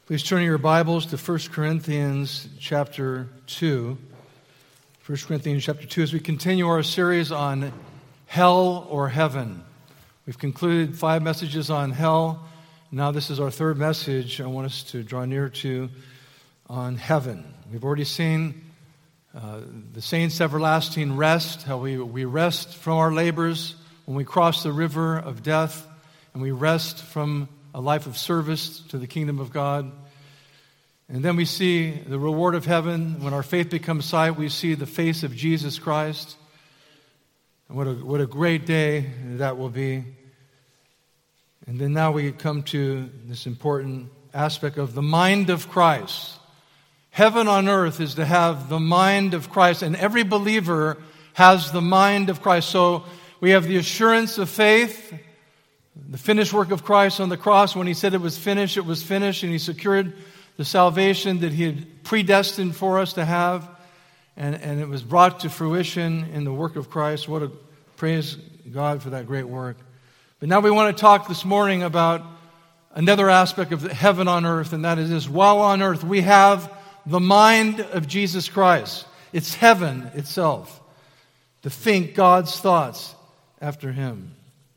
Please turn your Bibles to 1 Corinthians chapter 2. 1 Corinthians chapter 2 as we continue our series on hell or heaven. We've concluded 5 messages on hell. Now this is our third message I want us to draw near to on heaven. We've already seen the saints' everlasting rest, how we rest from our labors when we cross the river of death, and we rest from a life of service to the kingdom of God. And then we see the reward of heaven. When our faith becomes sight, we see the face of Jesus Christ. And what a great day that will be. And then now we come to this important aspect of the mind of Christ. Heaven on earth is to have the mind of Christ, and every believer has the mind of Christ. So we have the assurance of faith, the finished work of Christ on the cross. When he said it was finished, and he secured the salvation that he had predestined for us to have, and it was brought to fruition in the work of Christ. Praise God for that great work. But now we want to talk this morning about another aspect of heaven on earth, and that is this: while on earth we have the mind of Jesus Christ. It's heaven itself, to think God's thoughts after him.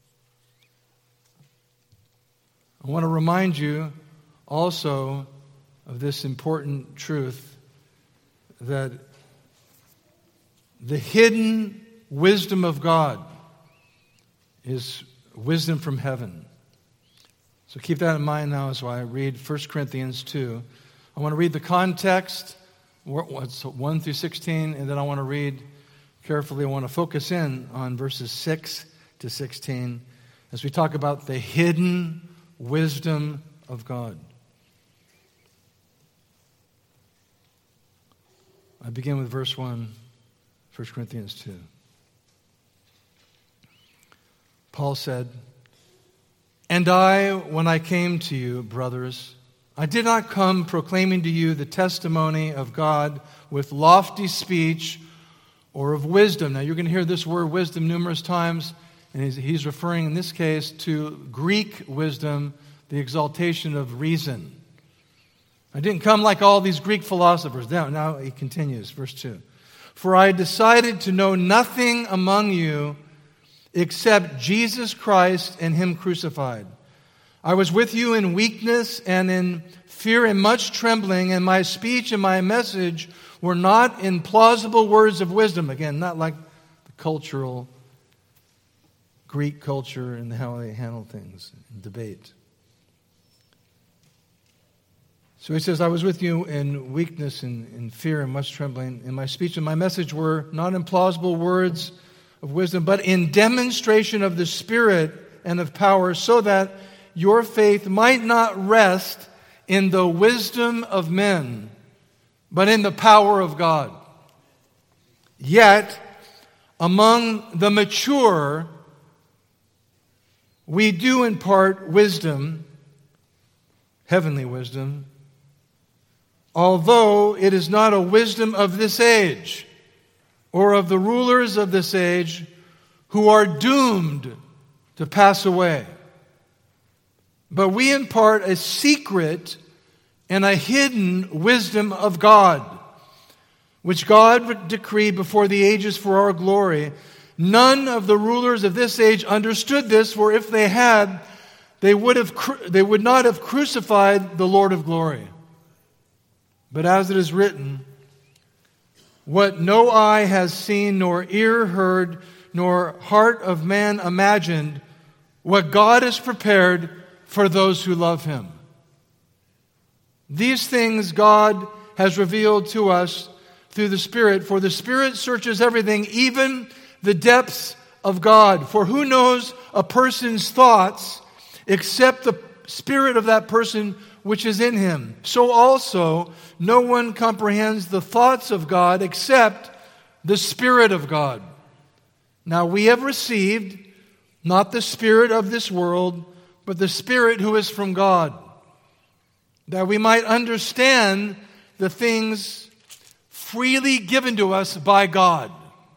I want to remind you also of this important truth, that the hidden wisdom of God is wisdom from heaven. So keep that in mind now as I read 1 Corinthians 2. I want to read the context, 1 through 16, and then I want to read carefully. I want to focus in on verses 6 to 16 as we talk about the hidden wisdom of God. I begin with verse 1, 1 Corinthians 2. Paul said, "And I, when I came to you, brothers, I did not come proclaiming to you the testimony of God with lofty speech or of wisdom." Now you're going to hear this word wisdom numerous times, and he's referring in this case to Greek wisdom, the exaltation of reason. I didn't come like all these Greek philosophers. Now he continues, verse 2. "For I decided to know nothing among you except Jesus Christ and him crucified. I was with you in weakness and in fear and much trembling, and my speech and my message were not in plausible words of wisdom." Again, not like the cultural, Greek culture and how they handle things in debate. So he says, "I was with you in weakness and in fear and much trembling, and my speech and my message were not in plausible words of wisdom, but in demonstration of the Spirit and of power, so that your faith might not rest in the wisdom of men, but in the power of God. Yet, among the mature, we do impart wisdom, heavenly wisdom, although it is not a wisdom of this age, or of the rulers of this age, who are doomed to pass away. But we impart a secret and a hidden wisdom of God, which God decreed before the ages for our glory. None of the rulers of this age understood this, for if they had, they would not have crucified the Lord of glory. But as it is written, what no eye has seen, nor ear heard, nor heart of man imagined, what God has prepared for those who love him. These things God has revealed to us through the Spirit, for the Spirit searches everything, even the depths of God. For who knows a person's thoughts except the spirit of that person which is in him? So also, no one comprehends the thoughts of God except the Spirit of God. Now we have received not the spirit of this world, but the Spirit who is from God, that we might understand the things freely given to us by God.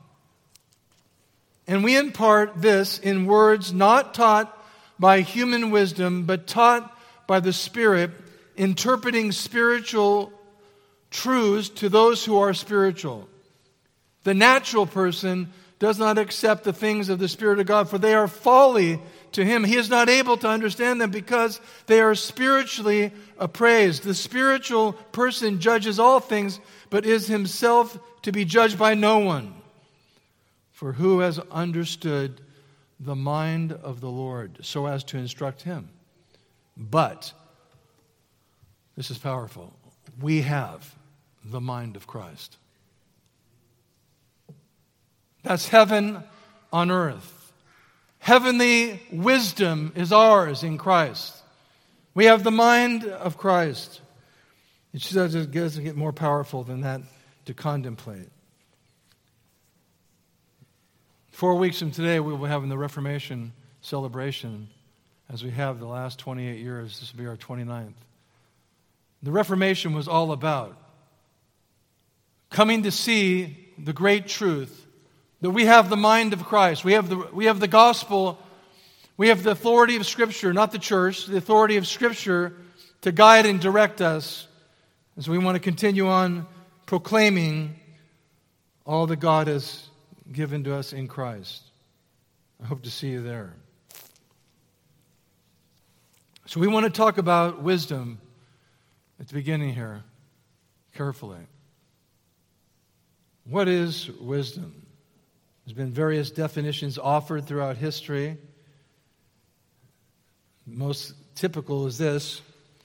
And we impart this in words not taught by human wisdom, but taught by the Spirit, interpreting spiritual truths to those who are spiritual. The natural person does not accept the things of the Spirit of God, for they are folly to him. He is not able to understand them because they are spiritually appraised. The spiritual person judges all things, but is himself to be judged by no one. For who has understood the mind of the Lord so as to instruct him? But, this is powerful, we have the mind of Christ. That's heaven on earth. Heavenly wisdom is ours in Christ. We have the mind of Christ. It doesn't get more powerful than that to contemplate. 4 weeks from today, we will be having the Reformation celebration, as we have the last 28 years. This will be our 29th. The Reformation was all about coming to see the great truth that we have the mind of Christ. We have the gospel. We have the authority of Scripture, not the church, the authority of Scripture to guide and direct us as we want to continue on proclaiming all that God has given to us in Christ. I hope to see you there. So we want to talk about wisdom at the beginning here, carefully. What is wisdom? There's been various definitions offered throughout history. Most typical is this: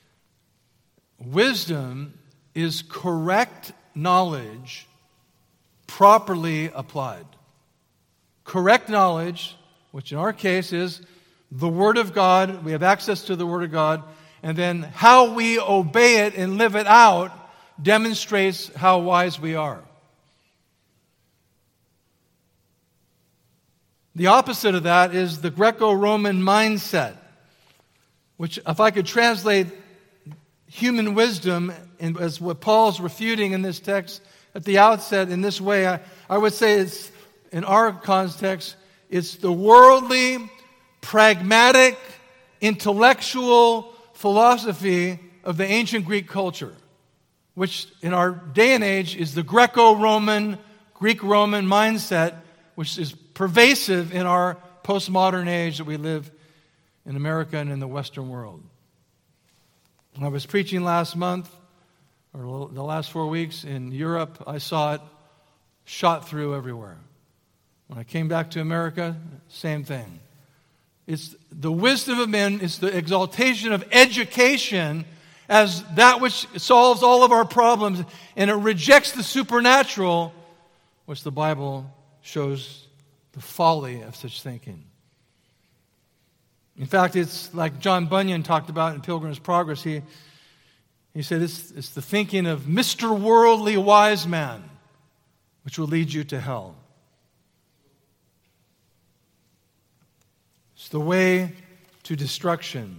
wisdom is correct knowledge properly applied. Correct knowledge, which in our case is the Word of God. We have access to the Word of God. And then how we obey it and live it out demonstrates how wise we are. The opposite of that is the Greco-Roman mindset, which, if I could translate human wisdom as what Paul's refuting in this text at the outset in this way, I would say it's, in our context, it's the worldly, pragmatic, intellectual philosophy of the ancient Greek culture, which in our day and age is the Greco-Roman, Greek-Roman mindset, which is pervasive in our postmodern age that we live in America and in the Western world. When I was preaching last month, or the last 4 weeks in Europe, I saw it shot through everywhere. When I came back to America, same thing. It's the wisdom of men, it's the exaltation of education as that which solves all of our problems, and it rejects the supernatural, which the Bible shows the folly of such thinking. In fact, it's like John Bunyan talked about in Pilgrim's Progress. He said it's the thinking of Mr. Worldly Wise Man, which will lead you to hell. It's the way to destruction.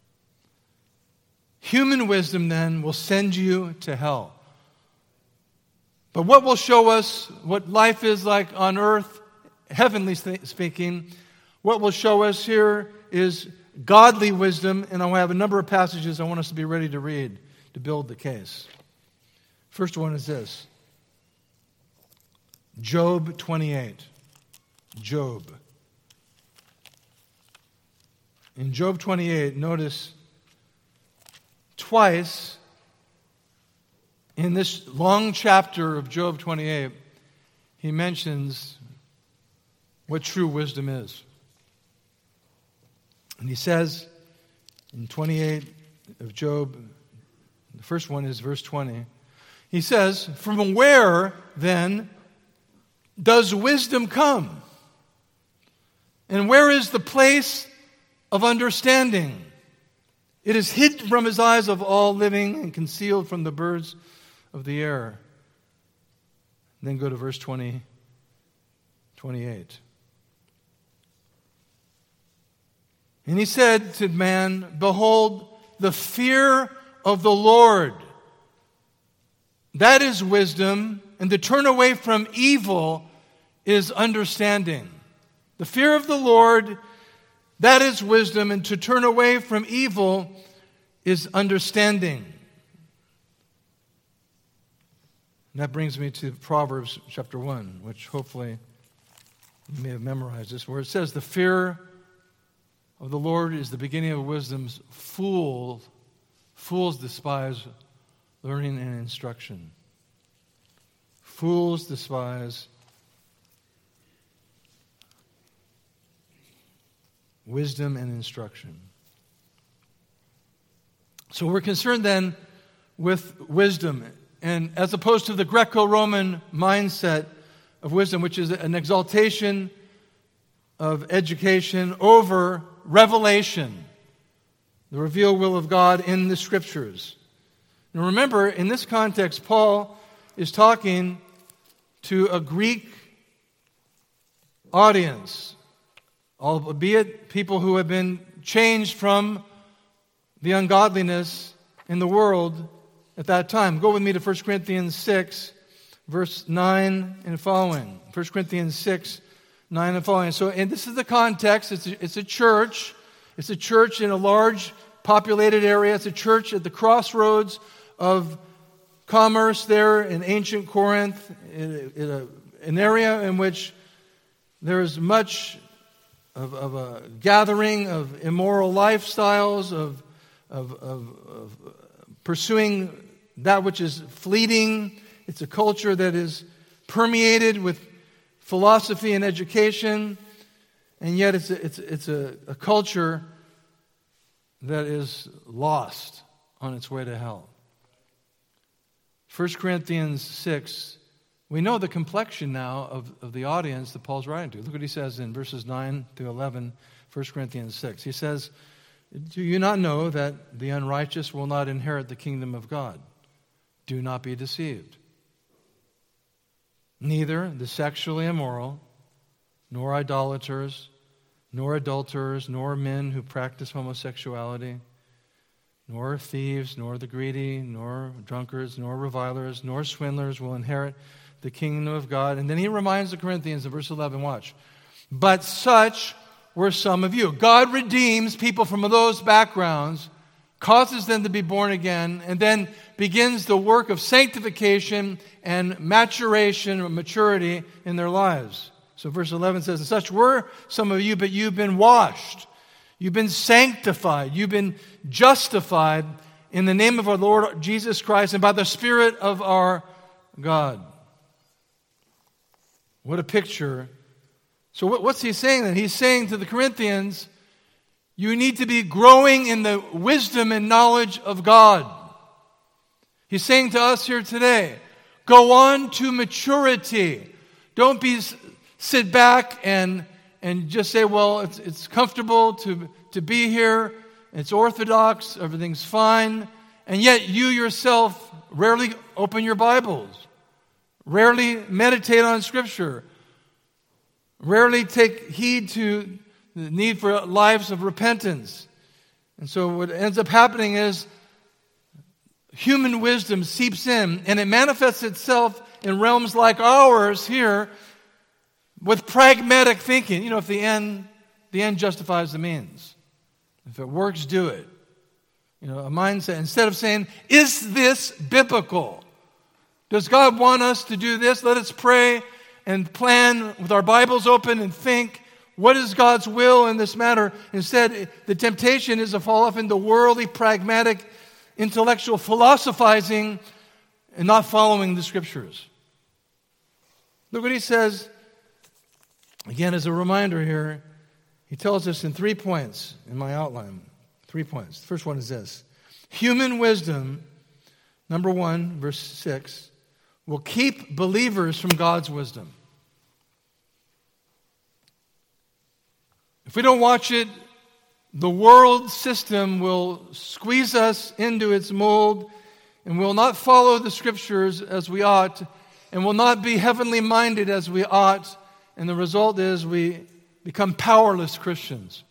Human wisdom, then, will send you to hell. But what will show us what life is like on earth, heavenly speaking, what will show us here is godly wisdom, and I'll have a number of passages I want us to be ready to read to build the case. First one is this: Job 28. Job. In Job 28, notice twice in this long chapter of Job 28, he mentions what true wisdom is. And he says in 28 of Job, the first one is verse 20. He says, "From where, then, does wisdom come? And where is the place of understanding? It is hidden from his eyes of all living and concealed from the birds of the air." And then go to verse 28. And he said to man, "Behold, the fear of the Lord, that is wisdom, and to turn away from evil is understanding." The fear of the Lord, that is wisdom, and to turn away from evil is understanding. And that brings me to Proverbs chapter 1, which hopefully you may have memorized this, where it says, the fear of the Lord is the beginning of wisdom. Fools despise learning and instruction. Fools despise wisdom and instruction. So we're concerned then with wisdom, and as opposed to the Greco-Roman mindset of wisdom, which is an exaltation of education over revelation, the revealed will of God in the Scriptures. Now remember, in this context, Paul is talking to a Greek audience, albeit people who have been changed from the ungodliness in the world at that time. Go with me to 1 Corinthians 6, verse 9 and following. 1 Corinthians 6, 9 and following. So, and this is the context. It's a church. It's a church in a large populated area. It's a church at the crossroads of commerce there in ancient Corinth, in an area in which there is much of a gathering of immoral lifestyles, of pursuing that which is fleeting. It's a culture that is permeated with philosophy and education, and yet it's a culture that is lost on its way to hell. 1 Corinthians 6, we know the complexion now of the audience that Paul's writing to. Look what he says in verses 9 through 11, 1 Corinthians 6. He says, do you not know that the unrighteous will not inherit the kingdom of God? Do not be deceived. Neither the sexually immoral, nor idolaters, nor adulterers, nor men who practice homosexuality, nor thieves, nor the greedy, nor drunkards, nor revilers, nor swindlers will inherit the kingdom of God. And then he reminds the Corinthians in verse 11, watch. But such were some of you. God redeems people from those backgrounds, causes them to be born again, and then begins the work of sanctification and maturation or maturity in their lives. So verse 11 says, and such were some of you, but you've been washed. You've been sanctified. You've been justified in the name of our Lord Jesus Christ and by the Spirit of our God. What a picture. So what's he saying then? He's saying to the Corinthians, you need to be growing in the wisdom and knowledge of God. He's saying to us here today, go on to maturity. Don't sit back and just say, well, it's comfortable to be here. It's orthodox. Everything's fine. And yet you yourself rarely open your Bibles. Rarely meditate on Scripture. Rarely take heed to the need for lives of repentance. And so what ends up happening is human wisdom seeps in, and it manifests itself in realms like ours here with pragmatic thinking. You know, if the end justifies the means. If it works, do it. You know, a mindset, instead of saying, is this biblical? Does God want us to do this? Let us pray and plan with our Bibles open and think, what is God's will in this matter? Instead, the temptation is to fall off into worldly, pragmatic, intellectual philosophizing and not following the Scriptures. Look what he says, again, as a reminder here. He tells us in 3 points in my outline. 3 points. The first one is this. Human wisdom, number 1, verse 6, will keep believers from God's wisdom. If we don't watch it, the world system will squeeze us into its mold and will not follow the Scriptures as we ought and will not be heavenly minded as we ought. And the result is we become powerless Christians.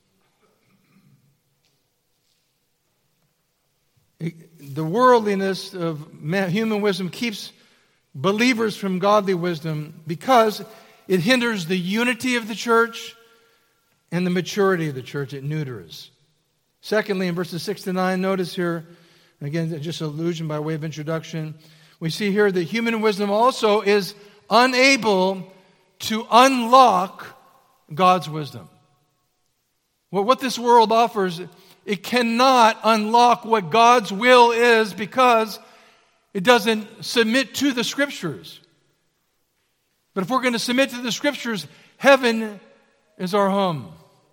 The worldliness of human wisdom keeps believers from godly wisdom because it hinders the unity of the church and the maturity of the church. It neuters. Secondly, in verses 6 to 9, notice here, again, just an allusion by way of introduction, we see here that human wisdom also is unable to unlock God's wisdom. Well, what this world offers, it cannot unlock what God's will is because it doesn't submit to the Scriptures. But if we're going to submit to the Scriptures, heaven is our home.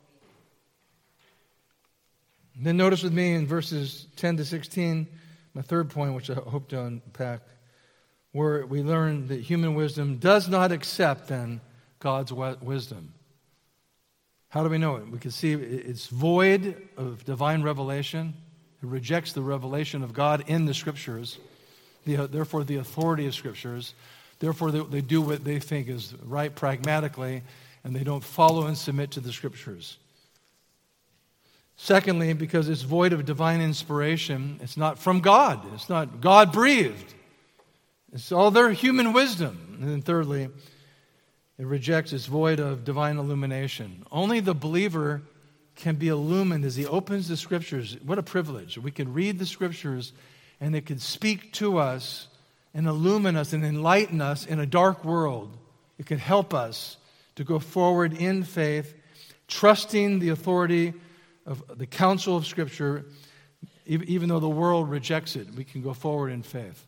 And then notice with me in verses 10 to 16, my third point, which I hope to unpack, where we learn that human wisdom does not accept, then, God's wisdom. How do we know it? We can see it's void of divine revelation. It rejects the revelation of God in the Scriptures, therefore the authority of Scriptures. Therefore they do what they think is right pragmatically, and they don't follow and submit to the Scriptures. Secondly, because it's void of divine inspiration, it's not from God. It's not God-breathed. It's all their human wisdom. And then thirdly, it rejects, it's void of divine illumination. Only the believer can be illumined as he opens the Scriptures. What a privilege. We can read the Scriptures and it can speak to us and illumine us and enlighten us in a dark world. It can help us to go forward in faith, trusting the authority of the counsel of Scripture. Even though the world rejects it, we can go forward in faith.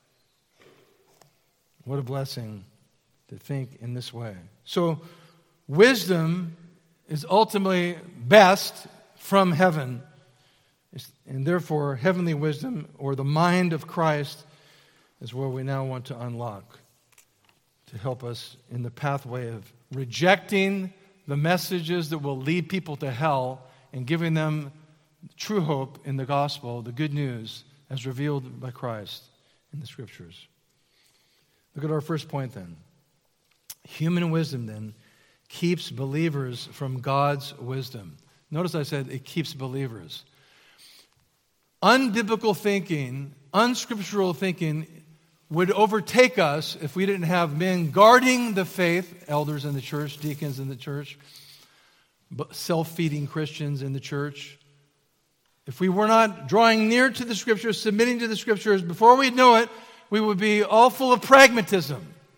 What a blessing to think in this way. So, wisdom is ultimately best from heaven. And therefore, heavenly wisdom, or the mind of Christ, is where we now want to unlock to help us in the pathway of rejecting the messages that will lead people to hell and giving them true hope in the gospel, the good news, as revealed by Christ in the Scriptures. Look at our first point then. Human wisdom, then, keeps believers from God's wisdom. Notice I said it keeps believers. Unbiblical thinking, unscriptural thinking would overtake us if we didn't have men guarding the faith, elders in the church, deacons in the church, self-feeding Christians in the church. If we were not drawing near to the Scriptures, submitting to the Scriptures, before we know it, we would be all full of pragmatism.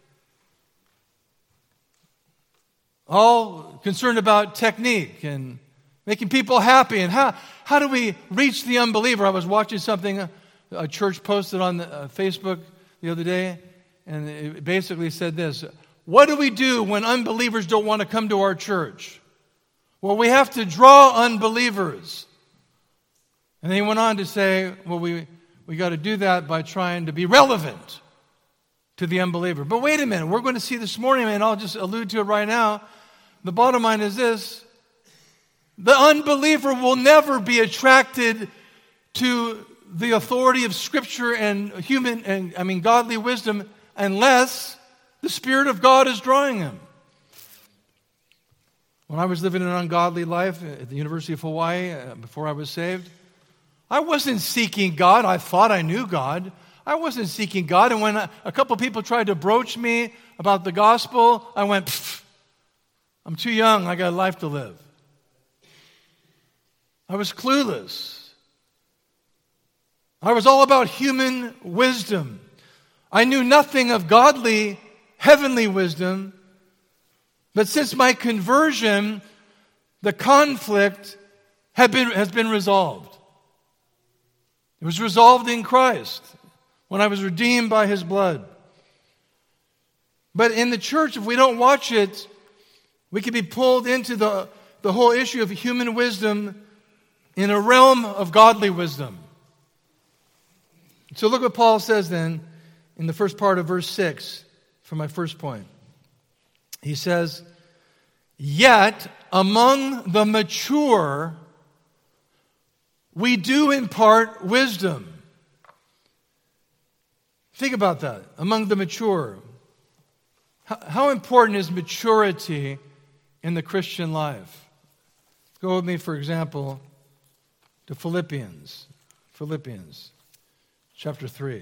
All concerned about technique and making people happy. And how do we reach the unbeliever? I was watching something a church posted on Facebook the other day, and it basically said this: what do we do when unbelievers don't want to come to our church? Well, we have to draw unbelievers. And then he went on to say, well, we got to do that by trying to be relevant to the unbeliever. But wait a minute, we're going to see this morning, and I'll just allude to it right now. The bottom line is this: the unbeliever will never be attracted to the authority of Scripture and godly wisdom unless the Spirit of God is drawing him. When I was living an ungodly life at the University of Hawaii before I was saved, I wasn't seeking God. I thought I knew God. I wasn't seeking God. And when a couple people tried to broach me about the gospel, I went, I'm too young. I got a life to live. I was clueless. I was all about human wisdom. I knew nothing of godly, heavenly wisdom. But since my conversion, the conflict has been resolved. It was resolved in Christ when I was redeemed by His blood. But in the church, if we don't watch it, we can be pulled into the whole issue of human wisdom in a realm of godly wisdom. So look what Paul says then in the first part of verse 6 for my first point. He says, yet among the mature we do impart wisdom. Think about that. Among the mature. How important is maturity in the Christian life? Go with me, for example, to Philippians. Philippians chapter 3.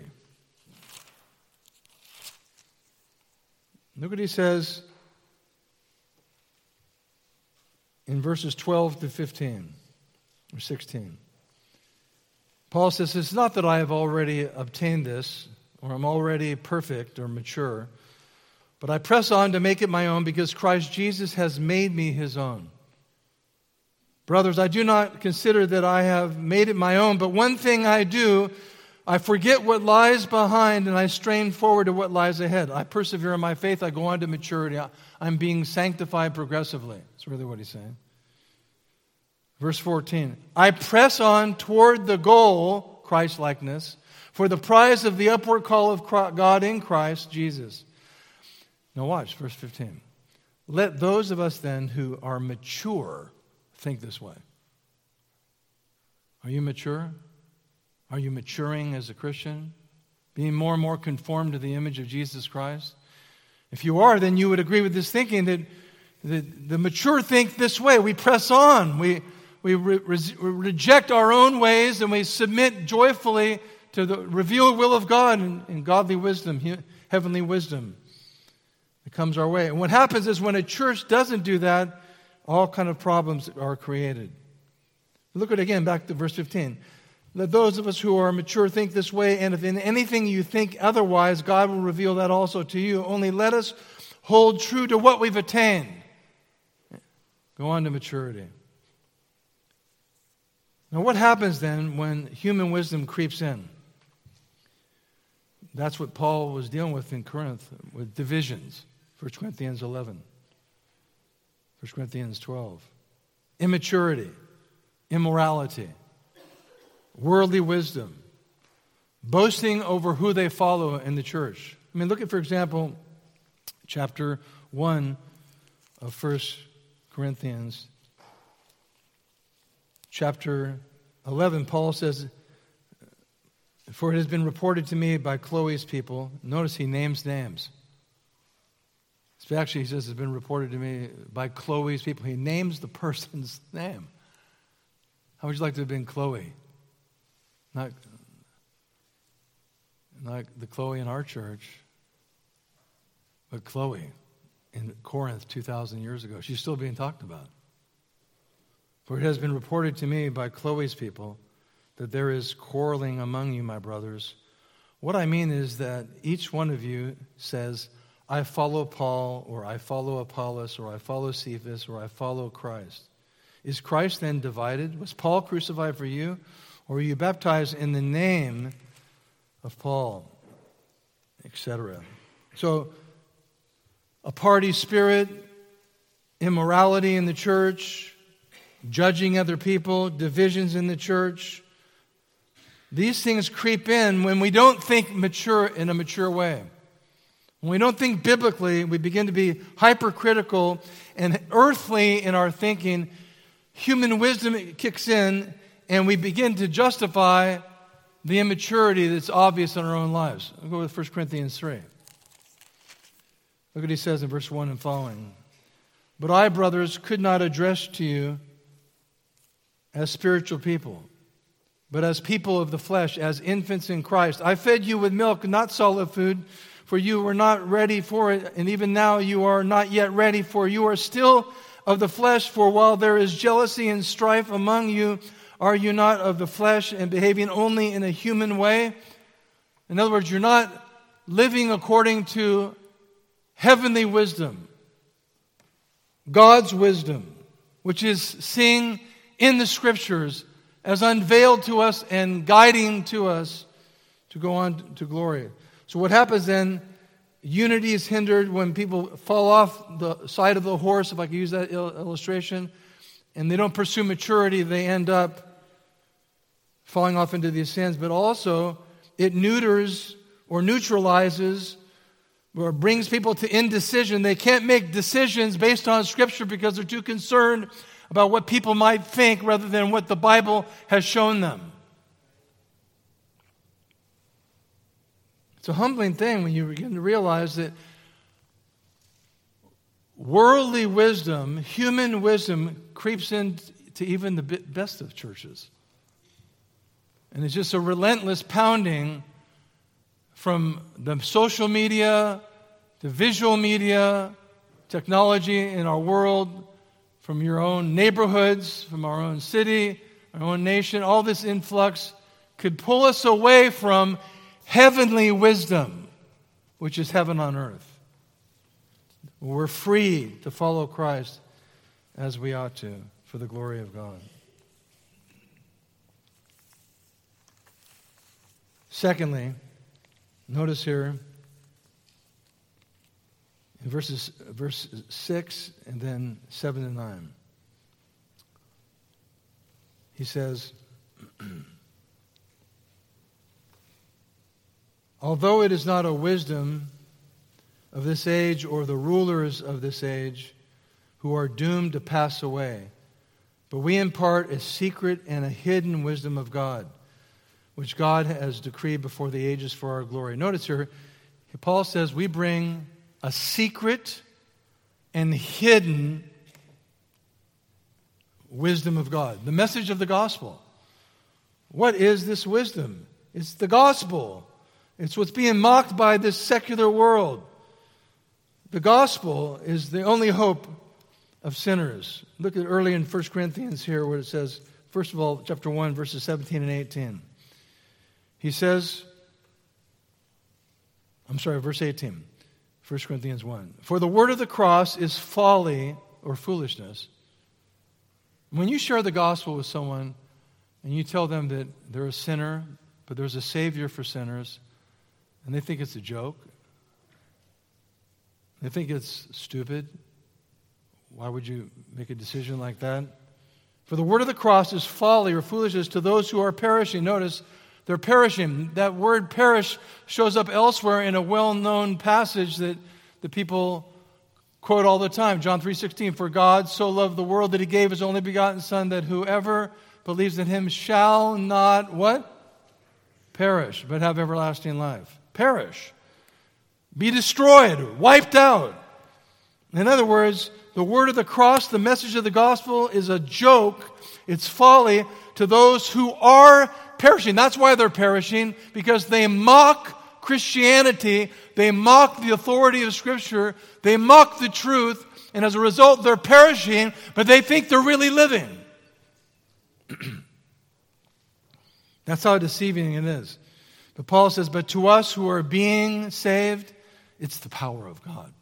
Look what he says in verses 12 to 15. or 16. Paul says, it's not that I have already obtained this, or I'm already perfect or mature, but I press on to make it my own because Christ Jesus has made me his own. Brothers, I do not consider that I have made it my own, but one thing I do, I forget what lies behind and I strain forward to what lies ahead. I persevere in my faith, I go on to maturity. I'm being sanctified progressively. That's really what he's saying. Verse 14, I press on toward the goal, Christ-likeness, for the prize of the upward call of God in Christ Jesus. Now watch, verse 15. Let those of us then who are mature think this way. Are you mature? Are you maturing as a Christian? Being more and more conformed to the image of Jesus Christ? If you are, then you would agree with this thinking that the mature think this way. We press on. We reject our own ways and we submit joyfully to the revealed will of God and godly wisdom, heavenly wisdom that comes our way. And what happens is when a church doesn't do that, all kind of problems are created. Look at it again, back to verse 15. Let those of us who are mature think this way, and if in anything you think otherwise, God will reveal that also to you. Only let us hold true to what we've attained. Go on to maturity. Now, what happens then when human wisdom creeps in? That's what Paul was dealing with in Corinth, with divisions. 1 Corinthians 11. 1 Corinthians 12. Immaturity, immorality, worldly wisdom, boasting over who they follow in the church. I mean, look at, for example, chapter 1 of 1 Corinthians. Chapter 11, Paul says, for it has been reported to me by Chloe's people. Notice he names names. Actually, he says it's been reported to me by Chloe's people. He names the person's name. How would you like to have been Chloe? Not the Chloe in our church, but Chloe in Corinth 2,000 years ago. She's still being talked about. For it has been reported to me by Chloe's people that there is quarreling among you, my brothers. What I mean is that each one of you says, I follow Paul, or I follow Apollos, or I follow Cephas, or I follow Christ. Is Christ then divided? Was Paul crucified for you? Or were you baptized in the name of Paul? Etc. So, a party spirit, immorality in the church, judging other people, divisions in the church. These things creep in when we don't think mature in a mature way. When we don't think biblically, we begin to be hypercritical and earthly in our thinking. Human wisdom kicks in, and we begin to justify the immaturity that's obvious in our own lives. I'll go with 1 Corinthians 3. Look what he says in verse 1 and following. But I, brothers, could not address to you as spiritual people, but as people of the flesh, as infants in Christ. I fed you with milk, not solid food, for you were not ready for it, and even now you are not yet ready, for you are still of the flesh. For while there is jealousy and strife among you, are you not of the flesh and behaving only in a human way? In other words, you're not living according to heavenly wisdom, God's wisdom, which is seeing in the Scriptures as unveiled to us and guiding to us to go on to glory. So what happens then, unity is hindered when people fall off the side of the horse, if I could use that illustration, and they don't pursue maturity, they end up falling off into these sins. But also, it neuters or neutralizes or brings people to indecision. They can't make decisions based on Scripture because they're too concerned about what people might think rather than what the Bible has shown them. It's a humbling thing when you begin to realize that worldly wisdom, human wisdom, creeps into even the best of churches. And it's just a relentless pounding from the social media, the visual media, technology in our world, from your own neighborhoods, from our own city, our own nation, all this influx could pull us away from heavenly wisdom, which is heaven on earth. We're free to follow Christ as we ought to for the glory of God. Secondly, notice here in verse 6 and then 7 and 9. He says, although it is not a wisdom of this age or the rulers of this age who are doomed to pass away, but we impart a secret and a hidden wisdom of God, which God has decreed before the ages for our glory. Notice here, Paul says we bring a secret and hidden wisdom of God. The message of the gospel. What is this wisdom? It's the gospel. It's what's being mocked by this secular world. The gospel is the only hope of sinners. Look at early in 1 Corinthians here where it says, first of all, chapter 1, verses 17 and 18. He says, verse 18, 1 Corinthians 1. For the word of the cross is folly or foolishness. When you share the gospel with someone and you tell them that they're a sinner, but there's a Savior for sinners, and they think it's a joke, they think it's stupid, why would you make a decision like that? For the word of the cross is folly or foolishness to those who are perishing. Notice, they're perishing. That word perish shows up elsewhere in a well-known passage that the people quote all the time. John 3:16, for God so loved the world that he gave his only begotten Son, that whoever believes in him shall not, what? Perish, but have everlasting life. Perish. Be destroyed, wiped out. In other words, the word of the cross, the message of the gospel is a joke. It's folly to those who are perishing. That's why they're perishing, because they mock Christianity. They mock the authority of Scripture. They mock the truth. And as a result, they're perishing, but they think they're really living. That's how deceiving it is. But Paul says, but to us who are being saved, it's the power of God.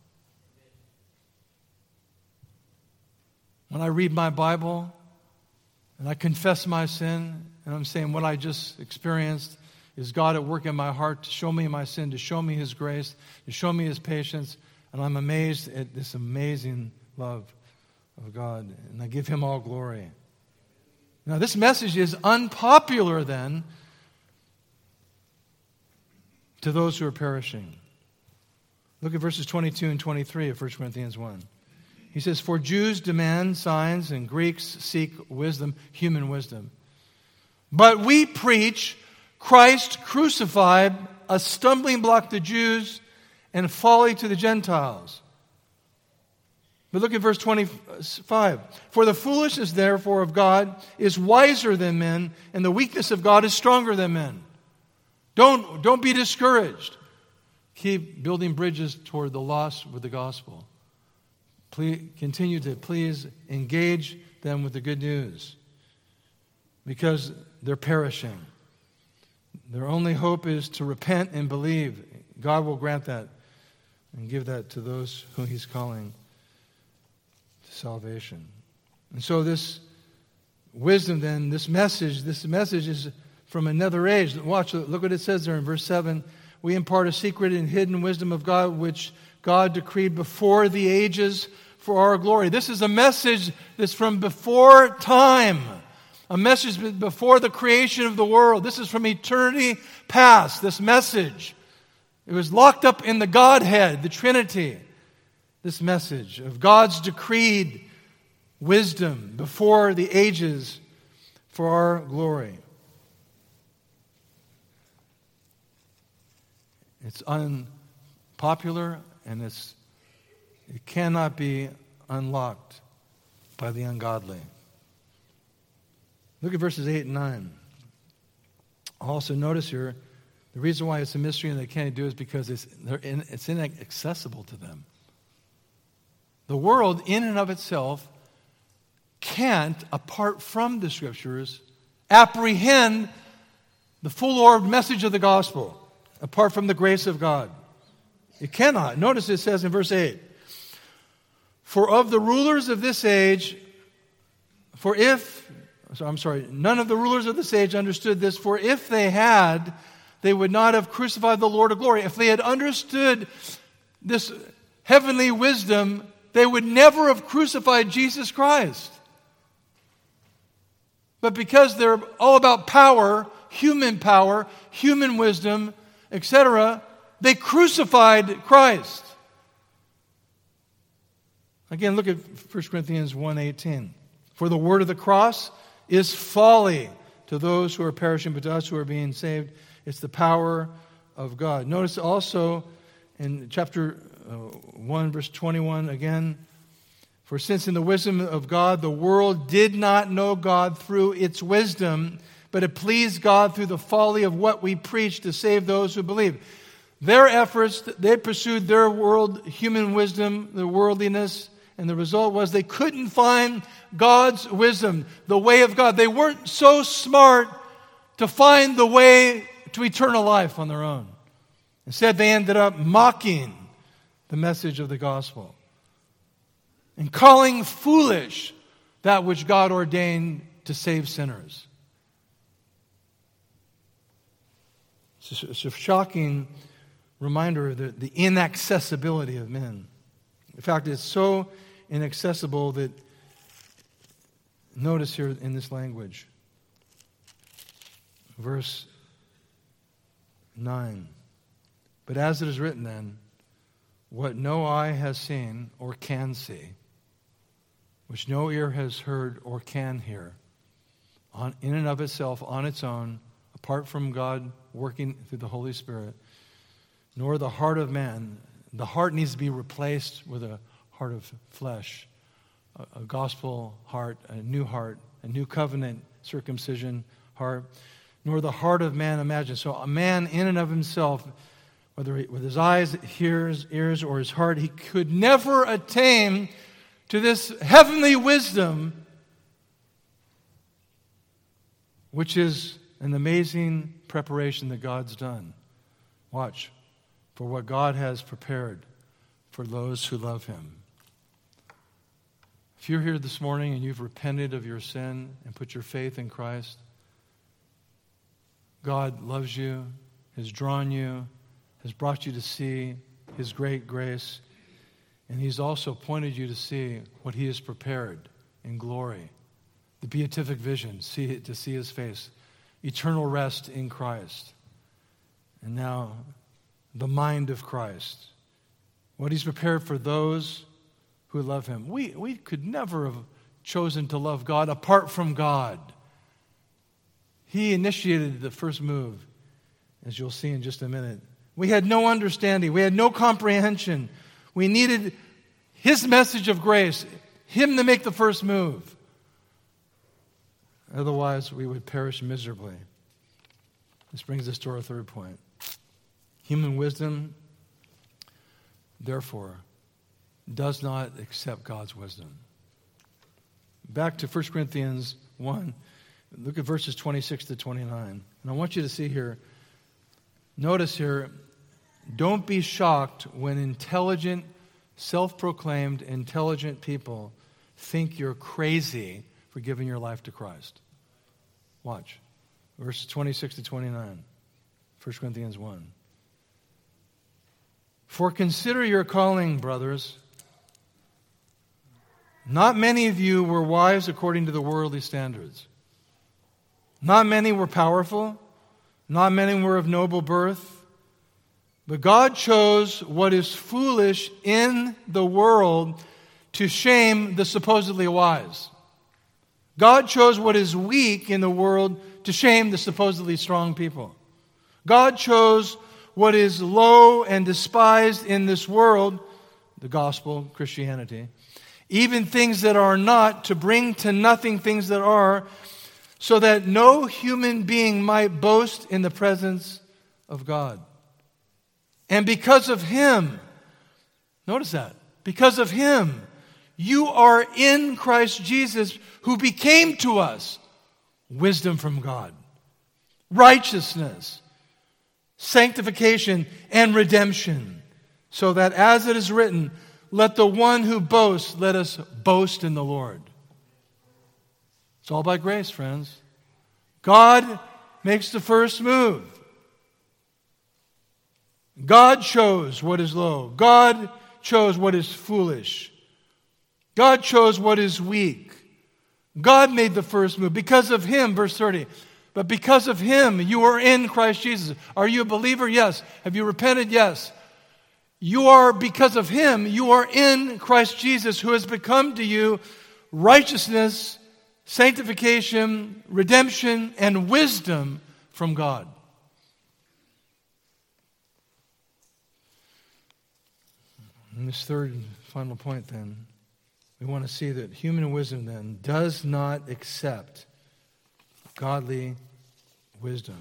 When I read my Bible and I confess my sin, and I'm saying what I just experienced is God at work in my heart to show me my sin, to show me His grace, to show me His patience, and I'm amazed at this amazing love of God, and I give Him all glory. Now, this message is unpopular then to those who are perishing. Look at verses 22 and 23 of 1 Corinthians 1. He says, for Jews demand signs and Greeks seek wisdom, human wisdom. But we preach Christ crucified, a stumbling block to Jews and folly to the Gentiles. But look at verse 25. For the foolishness, therefore, of God is wiser than men, and the weakness of God is stronger than men. Don't be discouraged. Keep building bridges toward the lost with the gospel. Continue to please engage them with the good news, because they're perishing. Their only hope is to repent and believe. God will grant that and give that to those whom He's calling to salvation. And so this wisdom then, this message is from another age. Watch, look what it says there in verse 7. We impart a secret and hidden wisdom of God, which God decreed before the ages for our glory. This is a message that's from before time. A message before the creation of the world. This is from eternity past, this message. It was locked up in the Godhead, the Trinity. This message of God's decreed wisdom before the ages for our glory. It's unpopular and it cannot be unlocked by the ungodly. Look at verses 8 and 9. Also notice here, the reason why it's a mystery and they can't do it is because it's inaccessible to them. The world in and of itself can't, apart from the Scriptures, apprehend the full orbed message of the gospel apart from the grace of God. It cannot. Notice it says in verse 8, For of the rulers of this age, none of the rulers of this age understood this, for if they had, they would not have crucified the Lord of glory. If they had understood this heavenly wisdom, they would never have crucified Jesus Christ. But because they're all about power, human wisdom, etc., they crucified Christ. Again, look at 1 Corinthians 1:18. For the word of the cross is folly to those who are perishing, but to us who are being saved, it's the power of God. Notice also in chapter 1, verse 21 again, for since in the wisdom of God, the world did not know God through its wisdom, but it pleased God through the folly of what we preach to save those who believe. Their efforts, they pursued their human wisdom, their worldliness, and the result was they couldn't find God's wisdom, the way of God. They weren't so smart to find the way to eternal life on their own. Instead, they ended up mocking the message of the gospel and calling foolish that which God ordained to save sinners. It's a shocking reminder of the inaccessibility of men. In fact, it's so inaccessible that, notice here in this language, verse 9, but as it is written then, what no eye has seen or can see, which no ear has heard or can hear, in and of itself, on its own, apart from God working through the Holy Spirit, nor the heart of man. The heart needs to be replaced with a heart of flesh, a gospel heart, a new covenant circumcision heart, nor the heart of man imagine. So a man in and of himself, whether with his eyes, ears, or his heart, he could never attain to this heavenly wisdom, which is an amazing preparation that God's done. Watch. For what God has prepared for those who love Him. If you're here this morning and you've repented of your sin and put your faith in Christ, God loves you, has drawn you, has brought you to see His great grace, and He's also pointed you to see what He has prepared in glory, the beatific vision, to see His face, eternal rest in Christ, and now the mind of Christ, what He's prepared for those who love Him. We could never have chosen to love God apart from God. He initiated the first move, as you'll see in just a minute. We had no understanding. We had no comprehension. We needed His message of grace, Him to make the first move. Otherwise, we would perish miserably. This brings us to our third point. Human wisdom, therefore, does not accept God's wisdom. Back to 1 Corinthians 1, look at verses 26 to 29. And I want you to see here, notice here, don't be shocked when intelligent, self-proclaimed intelligent people think you're crazy for giving your life to Christ. Watch. Verses 26 to 29. 1 Corinthians 1. For consider your calling, brothers. Not many of you were wise according to the worldly standards. Not many were powerful. Not many were of noble birth. But God chose what is foolish in the world to shame the supposedly wise. God chose what is weak in the world to shame the supposedly strong people. God chose what is low and despised in this world, the gospel, Christianity, even things that are not, to bring to nothing things that are, so that no human being might boast in the presence of God. And because of Him, notice that, because of Him, you are in Christ Jesus, who became to us wisdom from God, righteousness, sanctification, and redemption, so that as it is written, let the one who boasts, let us boast in the Lord. It's all by grace, friends. God makes the first move. God chose what is low. God chose what is foolish. God chose what is weak. God made the first move. Because of Him, verse 30, but because of Him, you are in Christ Jesus. Are you a believer? Yes. Have you repented? Yes. You are, because of Him, you are in Christ Jesus, who has become to you righteousness, sanctification, redemption, and wisdom from God. And this third and final point then, we want to see that human wisdom then does not accept godly wisdom.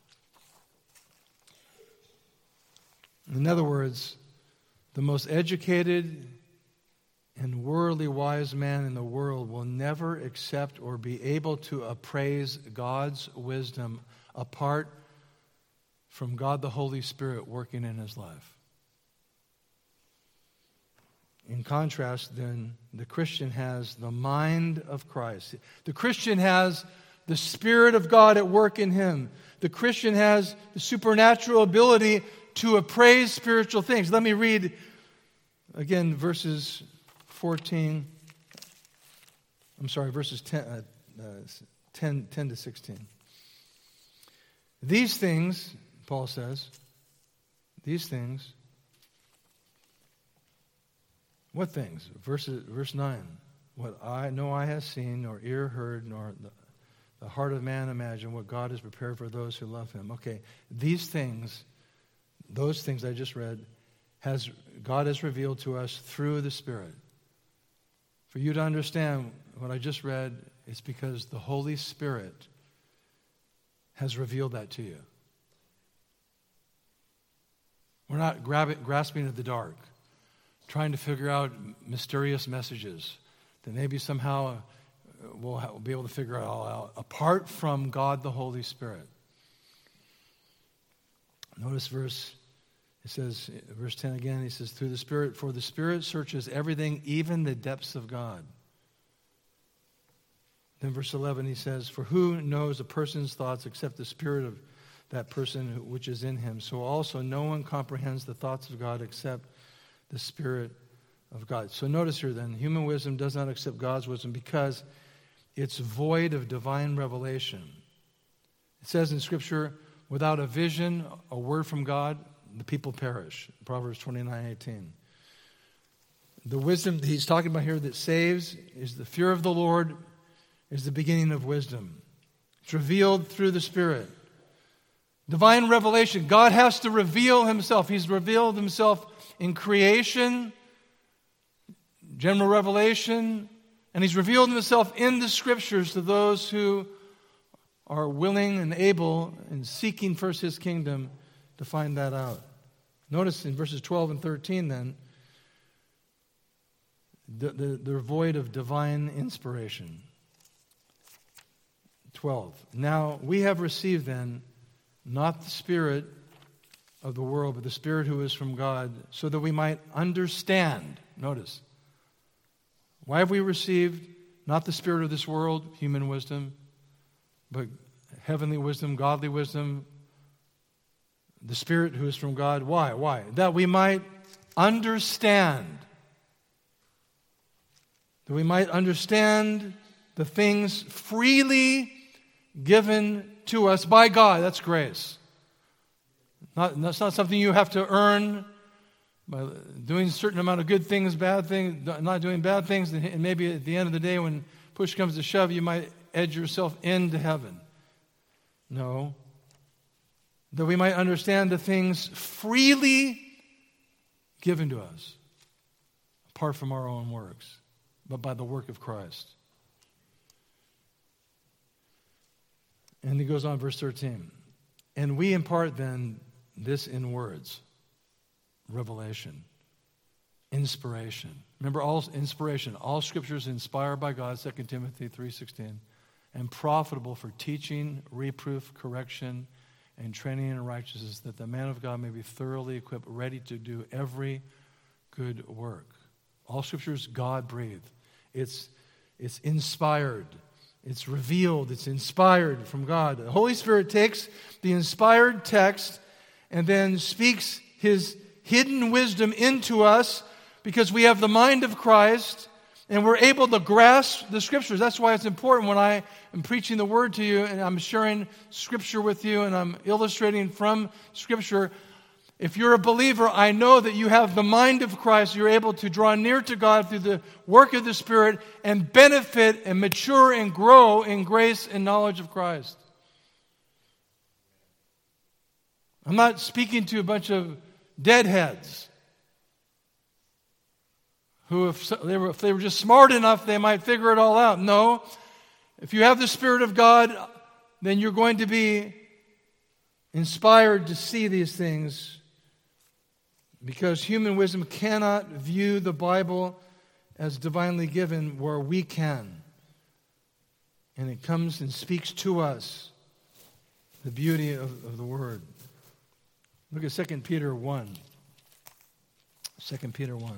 In other words, the most educated and worldly wise man in the world will never accept or be able to appraise God's wisdom apart from God the Holy Spirit working in his life. In contrast, then, the Christian has the mind of Christ. The Christian has the Spirit of God at work in him. The Christian has the supernatural ability to appraise spiritual things. Let me read again verses 10 to 16. These things, Paul says, what things? Verse 9. What no eye has seen, nor ear heard, nor the heart of man imagined, what God has prepared for those who love Him. Okay, these things, those things I just read, God has revealed to us through the Spirit. For you to understand what I just read, it's because the Holy Spirit has revealed that to you. We're not grasping at the dark, trying to figure out mysterious messages that maybe somehow we'll be able to figure it all out apart from God the Holy Spirit. Notice verse 10 again, he says, through the Spirit, for the Spirit searches everything, even the depths of God. Then verse 11, he says, for who knows a person's thoughts except the spirit of that person which is in him? So also no one comprehends the thoughts of God except the Spirit of God. So notice here then, human wisdom does not accept God's wisdom because it's void of divine revelation. It says in Scripture, without a vision, a word from God, the people perish. Proverbs 29:18. The wisdom he's talking about here that saves is the fear of the Lord, is the beginning of wisdom. It's revealed through the Spirit. Divine revelation. God has to reveal Himself. He's revealed Himself in creation, general revelation, and He's revealed Himself in the Scriptures to those who are willing and able and seeking first His kingdom to find that out. Notice in verses 12 and 13 then, they're void of divine inspiration. 12. Now we have received then not the spirit of the world, but the Spirit who is from God, so that we might understand. Notice. Why have we received not the spirit of this world, human wisdom, but heavenly wisdom, godly wisdom, the Spirit who is from God? Why? Why? That we might understand. That we might understand the things freely given to us by God. That's grace. That's not something you have to earn by doing a certain amount of good things, bad things, not doing bad things, and maybe at the end of the day when push comes to shove, you might edge yourself into heaven. No. That we might understand the things freely given to us, apart from our own works, but by the work of Christ. And he goes on, verse 13. And we impart then this in words, revelation, inspiration. Remember, all inspiration, all Scripture is inspired by God, 2 Timothy 3:16. and profitable for teaching, reproof, correction, and training in righteousness, that the man of God may be thoroughly equipped, ready to do every good work. All Scripture is God-breathed. It's inspired. It's revealed. It's inspired from God. The Holy Spirit takes the inspired text and then speaks His hidden wisdom into us because we have the mind of Christ and we're able to grasp the Scriptures. That's why it's important when I am preaching the Word to you and I'm sharing Scripture with you and I'm illustrating from Scripture. If you're a believer, I know that you have the mind of Christ. You're able to draw near to God through the work of the Spirit and benefit and mature and grow in grace and knowledge of Christ. I'm not speaking to a bunch of deadheads who, if they were just smart enough, they might figure it all out. No. If you have the Spirit of God, then you're going to be inspired to see these things, because human wisdom cannot view the Bible as divinely given where we can. And it comes and speaks to us the beauty of the Word. Look at 2 Peter 1. 2 Peter 1.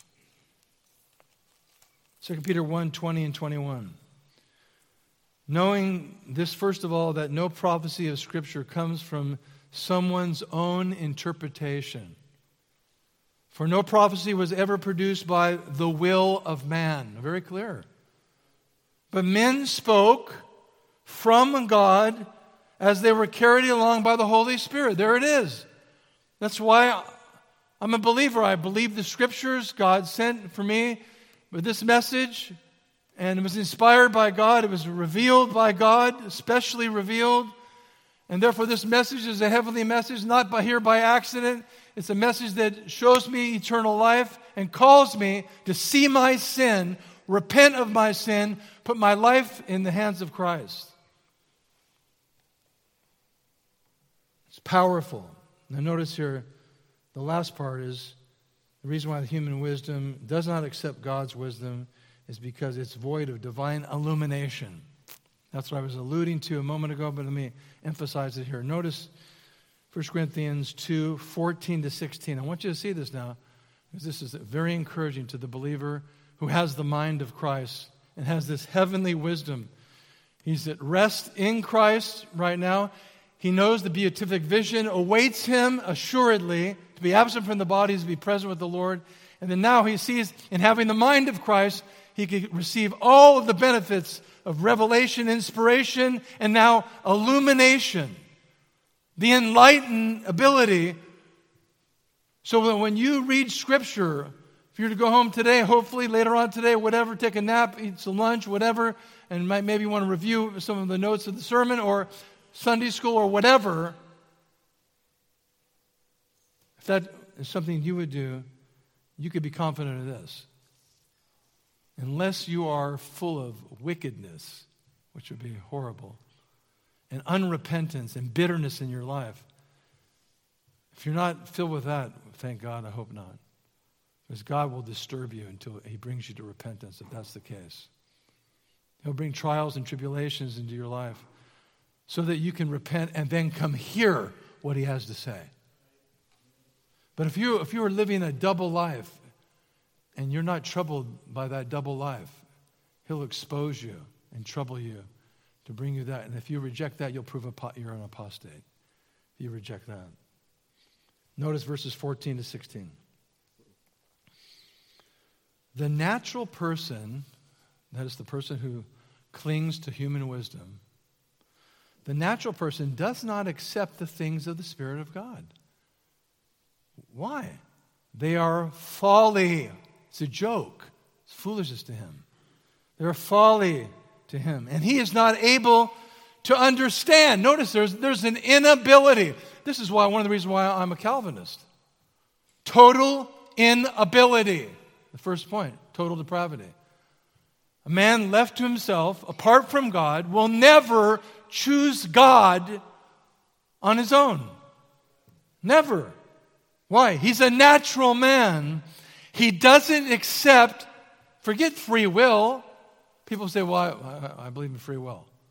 2 Peter 1, 20 and 21. Knowing this, first of all, that no prophecy of Scripture comes from someone's own interpretation. For no prophecy was ever produced by the will of man. Very clear. But men spoke from God as they were carried along by the Holy Spirit. There it is. That's why I'm a believer. I believe the Scriptures God sent for me with this message. And it was inspired by God. It was revealed by God, especially revealed. And therefore this message is a heavenly message, not by accident. It's a message that shows me eternal life and calls me to see my sin, repent of my sin, put my life in the hands of Christ. It's powerful. Now notice here, the last part is the reason why the human wisdom does not accept God's wisdom is because it's void of divine illumination. That's what I was alluding to a moment ago, but let me emphasize it here. Notice 1 Corinthians 2, 14 to 16. I want you to see this now, because this is very encouraging to the believer who has the mind of Christ and has this heavenly wisdom. He's at rest in Christ right now. He knows the beatific vision awaits him assuredly. To be absent from the body is to be present with the Lord. And then now he sees, in having the mind of Christ, he can receive all of the benefits of revelation, inspiration, and now illumination. The enlightened ability, so that when you read Scripture, if you're to go home today, hopefully later on today, whatever, take a nap, eat some lunch, whatever, and maybe you want to review some of the notes of the sermon or Sunday school or whatever, if that is something you would do, you could be confident of this. Unless you are full of wickedness, which would be horrible, and unrepentance and bitterness in your life, if you're not filled with that, thank God, I hope not. Because God will disturb you until He brings you to repentance, if that's the case. He'll bring trials and tribulations into your life so that you can repent and then come hear what He has to say. But if you are living a double life and you're not troubled by that double life, He'll expose you and trouble you to bring you that. And if you reject that, you'll prove you're an apostate. If you reject that. Notice verses 14 to 16. The natural person, that is the person who clings to human wisdom, the natural person does not accept the things of the Spirit of God. Why? They are folly. It's a joke. It's foolishness to him. They're folly to him. And he is not able to understand. Notice there's an inability. This is why one of the reasons why I'm a Calvinist. Total inability. The first point, total depravity. A man left to himself, apart from God, will never choose God on his own. Never. Why? He's a natural man. He doesn't accept, forget free will. People say, well, I believe in free will.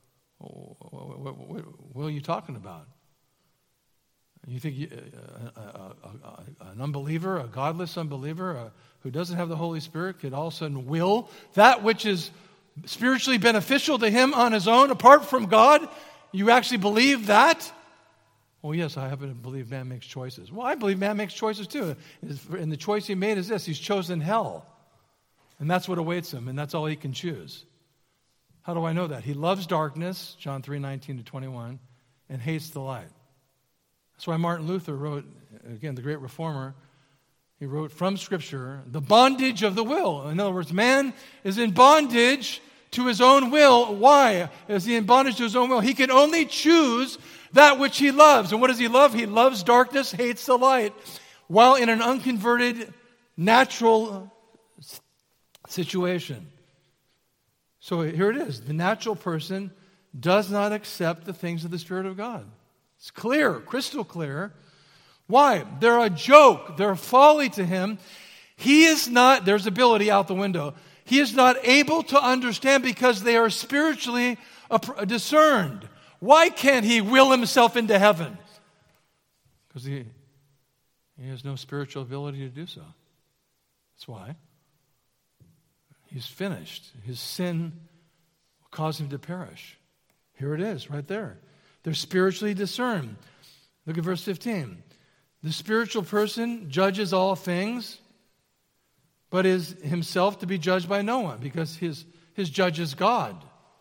What are you talking about? You think an unbeliever, a godless unbeliever, who doesn't have the Holy Spirit could all of a sudden will that which is spiritually beneficial to him on his own, apart from God? You actually believe that? Oh, yes, I happen to believe man makes choices. Well, I believe man makes choices too. And the choice he made is this: he's chosen hell. And that's what awaits him, and that's all he can choose. How do I know that? He loves darkness, John 3:19-21, and hates the light. That's why Martin Luther wrote, again, the great reformer, he wrote from Scripture, the bondage of the will. In other words, man is in bondage to his own will. Why is he in bondage to his own will? He can only choose that which he loves. And what does he love? He loves darkness, hates the light, while in an unconverted, natural situation. So here it is. The natural person does not accept the things of the Spirit of God. It's clear, crystal clear. Why? They're a joke. They're folly to him. He is not, there's ability out the window. He is not able to understand because they are spiritually discerned. Why can't he will himself into heaven? Because he has no spiritual ability to do so. That's why. He's finished. His sin will cause him to perish. Here it is, right there. They're spiritually discerned. Look at verse 15. The spiritual person judges all things, but is himself to be judged by no one, because his judge is God.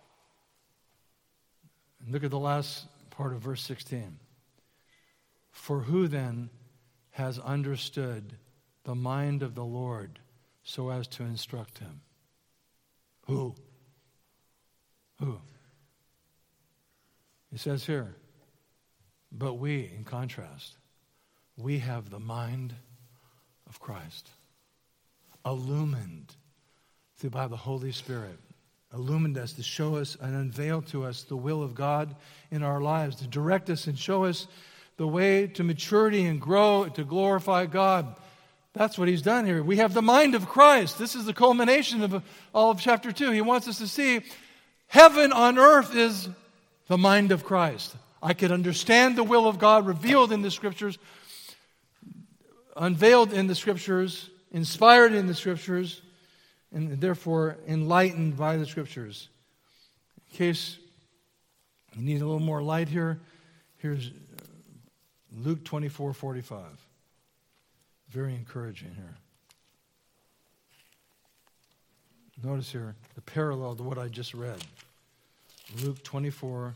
And look at the last part of verse 16. For who then has understood the mind of the Lord so as to instruct him? Who? It says here, but we, in contrast, we have the mind of Christ, illumined by the Holy Spirit, illumined us to show us and unveil to us the will of God in our lives, to direct us and show us the way to maturity and grow, to glorify God. That's what he's done here. We have the mind of Christ. This is the culmination of all of chapter 2. He wants us to see heaven on earth is the mind of Christ. I could understand the will of God revealed in the Scriptures, unveiled in the Scriptures, inspired in the Scriptures, and therefore enlightened by the Scriptures. In case you need a little more light here, here's Luke 24:45. Very encouraging here. Notice here the parallel to what I just read. Luke 24-45.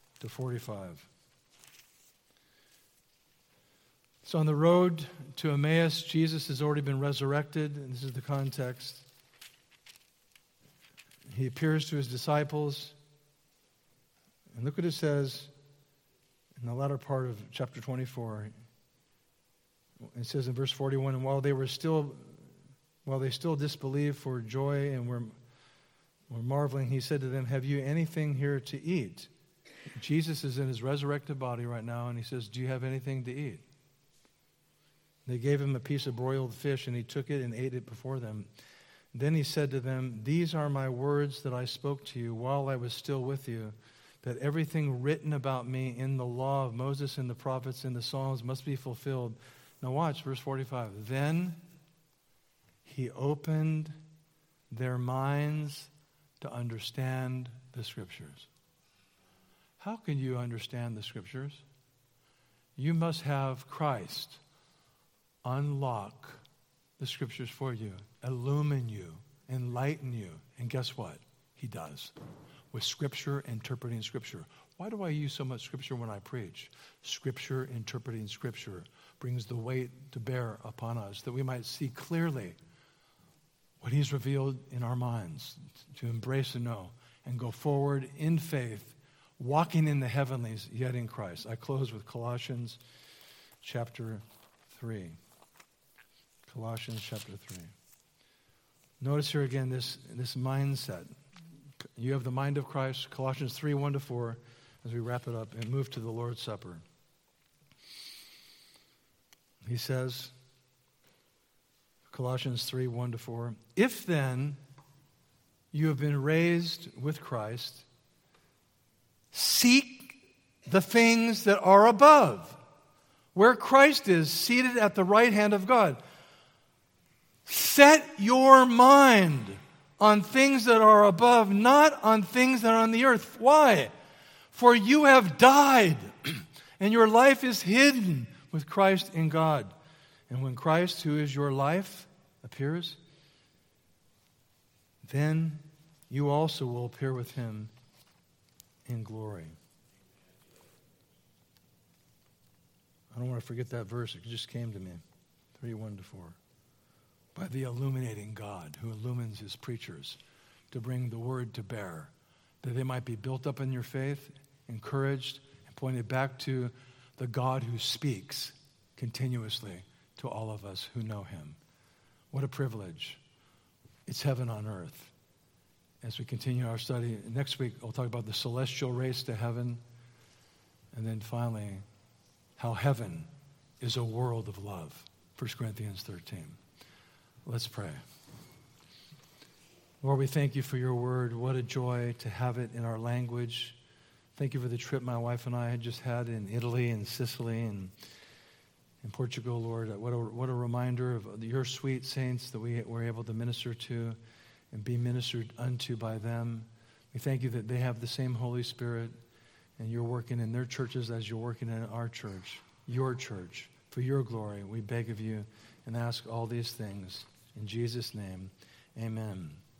So on the road to Emmaus, Jesus has already been resurrected, and this is the context. He appears to his disciples, and look what it says in the latter part of chapter 24. It says in verse 41, and while they still disbelieved for joy and were marveling, he said to them, have you anything here to eat? Jesus is in his resurrected body right now, and he says, do you have anything to eat? They gave him a piece of broiled fish, and he took it and ate it before them. Then he said to them, these are my words that I spoke to you while I was still with you, that everything written about me in the law of Moses and the prophets and the Psalms must be fulfilled. Now watch, verse 45. Then he opened their minds to understand the Scriptures. How can you understand the Scriptures? You must have Christ unlock the Scriptures for you, illumine you, enlighten you. And guess what? He does. With Scripture, interpreting Scripture. Why do I use so much Scripture when I preach? Scripture, interpreting Scripture brings the weight to bear upon us, that we might see clearly what he's revealed in our minds, to embrace and know, and go forward in faith, walking in the heavenlies, yet in Christ. I close with Colossians chapter 3. Colossians chapter 3. Notice here again this mindset. You have the mind of Christ, Colossians 3, 1-4, as we wrap it up and move to the Lord's Supper. He says, Colossians 3, 1-4, if then you have been raised with Christ, Seek the things that are above, where Christ is seated at the right hand of God. Set your mind on things that are above, not on things that are on the earth. Why? For you have died, and your life is hidden with Christ in God. And when Christ, who is your life, appears, then you also will appear with him in glory. I don't want to forget that verse. It just came to me. 3:1-4. By the illuminating God who illumines his preachers to bring the word to bear, that they might be built up in your faith, encouraged, and pointed back to the God who speaks continuously to all of us who know him. What a privilege. It's heaven on earth. As we continue our study, next week we'll talk about the celestial race to heaven, and then finally, how heaven is a world of love. 1 Corinthians 13. Let's pray. Lord, we thank you for your word. What a joy to have it in our language. Thank you for the trip my wife and I had just had in Italy and Sicily and in Portugal, Lord. What a reminder of your sweet saints that we were able to minister to and be ministered unto by them. We thank you that they have the same Holy Spirit, and you're working in their churches as you're working in our church, your church, for your glory. We beg of you and ask all these things. In Jesus' name, amen.